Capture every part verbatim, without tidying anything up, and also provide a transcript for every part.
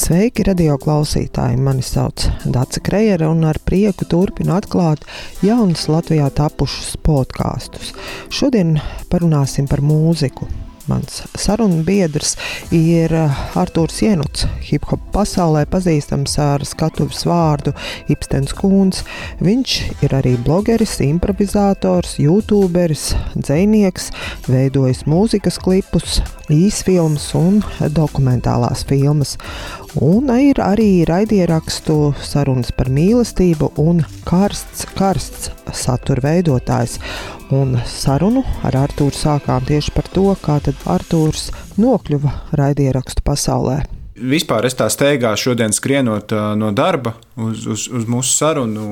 Sveiki, radio klausītāji! Mani sauc Dace Krejere un ar prieku turpinu atklāt jaunus Latvijā tapušus podkastus. Šodien parunāsim par mūziku. Mans sarunu biedrs ir Artūrs Jenuts, hip-hop pasaulē pazīstams ar skatuves vārdu Ipstens Kūns. Viņš ir arī blogeris, improvizators, youtuberis, dzejnieks, veidojis mūzikas klipus, īsfilmas un dokumentālās filmas. Un ir arī raidierakstu sarunas par mīlestību un karsts, karsts satura veidotājs. Un sarunu ar Artūru sākām tieši par to, kā tad Artūrs nokļuva raidierakstu pasaulē. Vispār es tā steigā šodien skrienot no darba uz, uz, uz mūsu sarunu,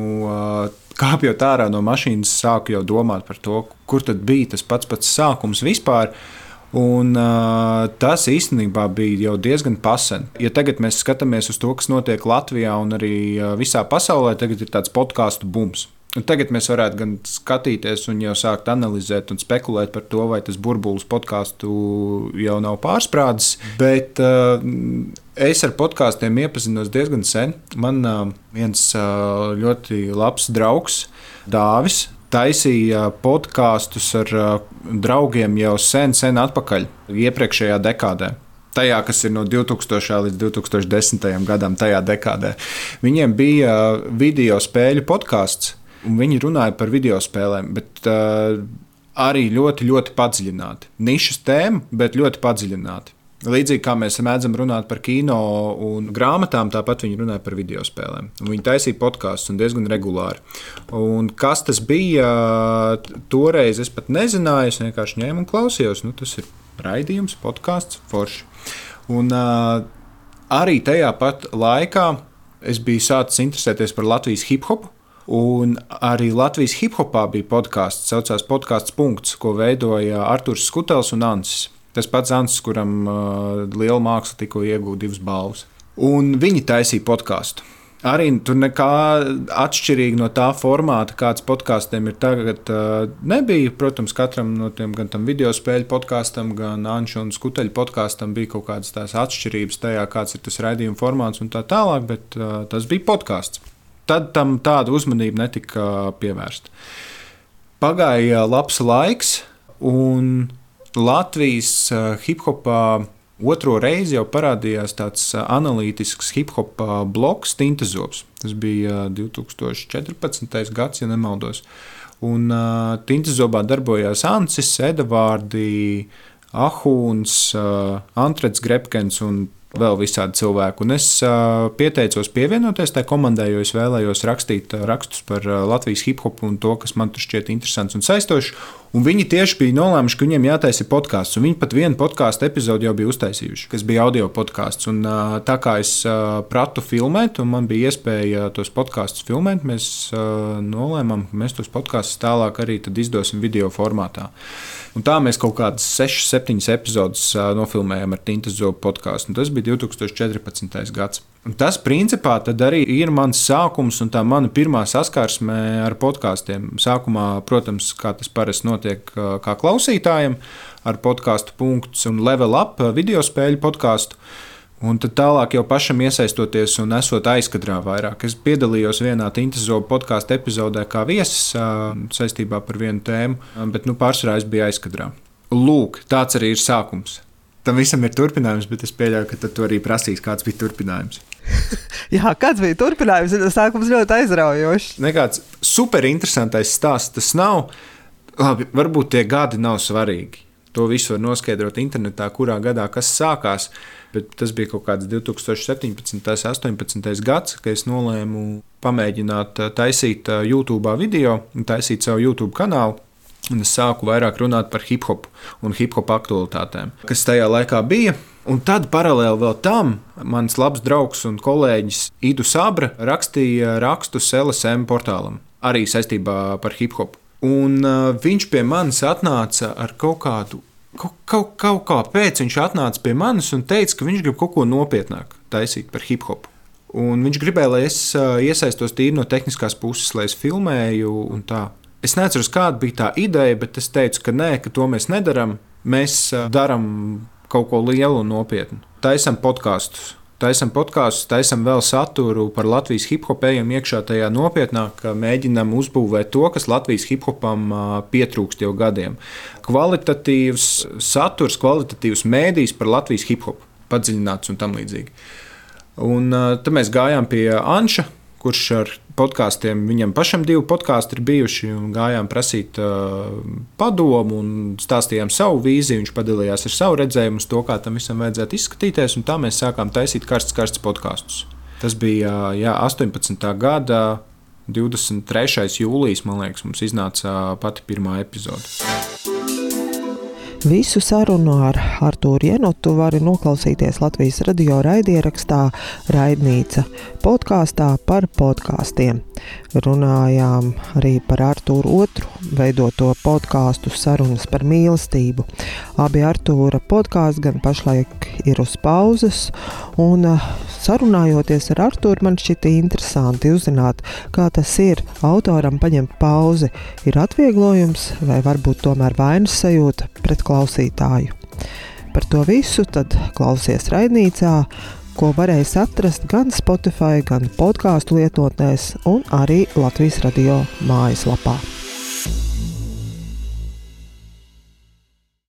kāpjot ārā no mašīnas, sāku jau domāt par to, kur tad bija tas pats pats sākums vispār. Un, uh, tas īstenībā bija jau diezgan pasen. Ja tagad mēs skatāmies uz to, kas notiek Latvijā un arī uh, visā pasaulē, tagad ir tāds podcastu bums. Un tagad mēs varētu gan skatīties un jau sākt analizēt un spekulēt par to, vai tas burbulis podcastu jau nav pārsprādzis. Bet uh, es ar podkastiem iepazinos diezgan sen. Man uh, viens uh, ļoti labs draugs, Dāvis, taisīja podkastus ar draugiem jau sen, sen atpakaļ, iepriekšējā dekādē. Tajā, kas ir no divtūkstošā līdz divi tūkstoši desmitajam gadam, tajā dekādē. Viņiem bija video spēļu podkasts, un viņi runāja par video spēlēm, bet uh, arī ļoti, ļoti padziļināti. Nišas tēma, bet ļoti padziļināti. Līdzīgi kā mēs mēdzam runāt par kino un grāmatām, tāpat viņi runāja par video spēlēm. Viņi taisīja podkastus un diezgan regulāri. Un kas tas bija, toreiz es pat nezināju, es vienkārši ņēmu un klausījos. Nu, tas ir raidījums, podkasts, forši. Un uh, arī tajā pat laikā es biju sācis interesēties par Latvijas hip-hopu. Un arī Latvijas hip-hopā bija podkasts, saucās podkasts Punkts, ko veidoja Artūrs Skutels un Ansis. Tas pats Ansis, kuram uh, liela māksla tikko iegūta divas balvas. Un viņi taisīja podkāstu. Arī tur nekā atšķirīgi no tā formāta, kāds podkāstiem ir tagad, uh, nebija. Protams, katram no tiem, gan tam video spēļu podkāstam, gan Anša un Skuteļa podkāstam bija kaut kādas tās atšķirības tajā, kāds ir tas raidījuma formāts un tā tālāk, bet uh, tas bija podkāsts. Tad tam tāda uzmanība netika pievērsta. Pagāja labs laiks un Latvijas hip-hopā otro reizi jau parādījās tāds analītisks hip-hopā bloks Tintezobs. Tas bija divi tūkstoši četrpadsmitais gads, ja nemaldos. Un uh, Tintezobā darbojās Ansis, Edavārdi, Ahūns, uh, Antrets Grepkens un vēl visādi cilvēki. Un es uh, pieteicos pievienoties tai komandai, jo es vēlējos rakstīt uh, rakstus par uh, Latvijas hip-hopu un to, kas man tur šķiet interesants un saistošs. Un viņi tieši bija nolēmuši, ka viņiem jātaisa podkāsts. Un viņi pat vienu podkāstu epizodi jau bija uztaisījuši, kas bija audio podkāsts. Un uh, tā kā es uh, pratu filmēt, un man bija iespēja tos podkāstus filmēt, mēs uh, nolēmām, ka mēs tos podkāstus tālāk arī tad izdosim video formātā. Un tā mēs kaut kādas sešas, septiņas epizodes uh, nofilmējām ar Tintezobu podkāstu. Un tas bija divi tūkstoši četrpadsmitais gads. Un tas, principā, tad arī ir mans sākums un tā mana pirmā saskarsme ar podkāstiem. Sākumā, protams, kā tas parasti notiek kā klausītājiem, ar podkāstu Punkts un Level Up video spēļu podkāstu. Un tad tālāk jau pašam iesaistoties un esot aizkadrā vairāk. Es piedalījos vienā Tintezobu podkāstu epizodē kā viesis saistībā par vienu tēmu, bet nu, pārsvarā es biju aizkadrā. Lūk, tāds arī ir sākums. Tam visam ir turpinājums, bet es pieļauju, ka tad tu arī prasīs, kāds bija turpinājums. Jā, kāds bija turpinājums? Sākums ļoti aizraujošs. Nekāds superinteresantais stāsts tas nav. Labi, varbūt tie gadi nav svarīgi. To visu var noskaidrot internetā, kurā gadā kas sākās. Bet tas bija kaut kāds divi tūkstoši septiņpadsmitais, astoņpadsmitais gads, kad es nolēmu pamēģināt taisīt YouTube video un taisīt savu YouTube kanālu. Un es sāku vairāk runāt par hip-hopu un hip-hopu aktualitātēm, kas tajā laikā bija. Un tad paralēli vēl tam mans labs draugs un kolēģis Idu Sabra rakstīja rakstus L S M portālam, arī saistībā par hip-hopu. Un uh, viņš pie manis atnāca ar kaut kādu, kaut, kaut, kaut kā pēc viņš atnāca pie manis un teica, ka viņš grib kaut ko nopietnāk taisīt par hip-hopu. Un viņš gribēja, lai es uh, iesaistos tīri no tehniskās puses, lai es filmēju un tā. Es neatceros, kāda bija tā ideja, bet es teicu, ka nē, ka to mēs nedaram. Mēs darām kaut ko lielu un nopietnu. Taisam podkastus. taisam podkāstus, taisam vēl saturu par Latvijas hip-hop, ejam iekšā tajā nopietnāk, mēģinam uzbūvēt to, kas Latvijas hip-hopam pietrūkst jau gadiem. Kvalitatīvs saturs, kvalitatīvs mēdījis par Latvijas hip-hop, padziļināts un tam līdzīgi. Un tad mēs gājām pie Anša, kurš ar podkāstiem, viņam pašam divi podkāsti ir bijuši, un gājām prasīt uh, padomu un stāstījām savu vīziju. Viņš padalījās ar savu redzējumu uz to, kā tam visam vajadzētu izskatīties, un tā mēs sākām taisīt karsts, karsts podkāstus. Tas bija jā, astoņpadsmitā gada divdesmit trešais jūlijas, man liekas, mums iznāca pati pirmā epizode. Visu sarunu ar Artūru Jenotu var noklausīties Latvijas radio raidierakstā Raidnīca podkāstā par podkāstiem. Runājām arī par Artūru otru veidoto podkāstu Sarunas par mīlestību. Abi Artūra podkāsti gan pašlaik ir uz pauzes, un sarunājoties ar Artūru man šķita interesanti uzzināt, kā tas ir autoram paņemt pauzi. Ir atvieglojums vai varbūt tomēr vainas sajūta pret klausītāju. Par to visu tad klausies Raidnīcā, ko varēs atrast gan Spotify, gan podkāstu lietotnēs un arī Latvijas radio mājaslapā.